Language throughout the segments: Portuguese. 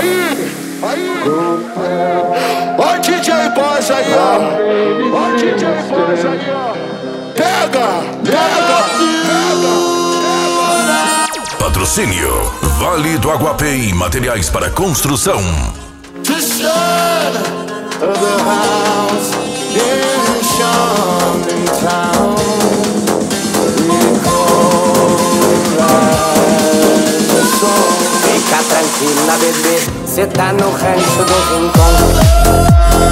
Ó DJ Boss aí, ó. Ó DJ Boss aí, ó. Pega. Patrocínio Vale do Aguapé, materiais para construção. Fica tranquila, bebê, cê tá no rancho do Rincão.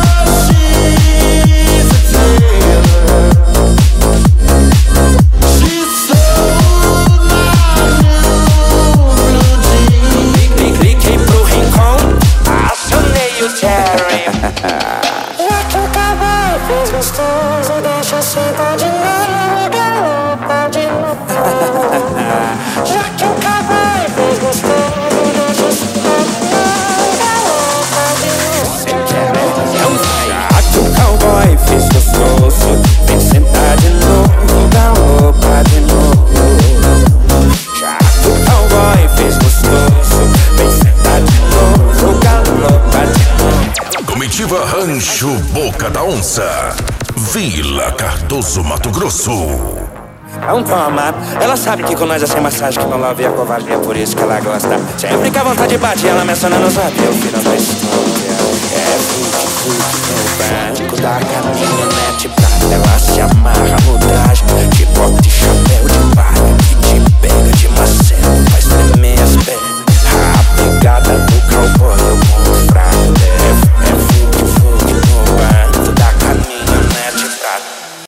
Cliquei pro Rincão, acionei o Cherry. Já que o cavalo fez gostoso, deixa eu sentar de novo, galopa de novo. Já que o cavalo fez gostoso, deixa eu sentar de novo, galopa de novo. Você quer já que o cowboy fez gostoso, vem sentar de novo, galopa de novo. Já que o cowboy fez gostoso, vem sentar de novo, galopa de novo. Comitiva Rancho Boca da Onça, Vila Cardoso, Mato Grosso. Então toma, ela sabe que com nós é sem massagem, que não love a covardia, por isso que ela gosta. Sempre que a vontade bate, ela menciona no zap, eu final da história. É fute no banco da caminhonete prata, ela se amarra no traje.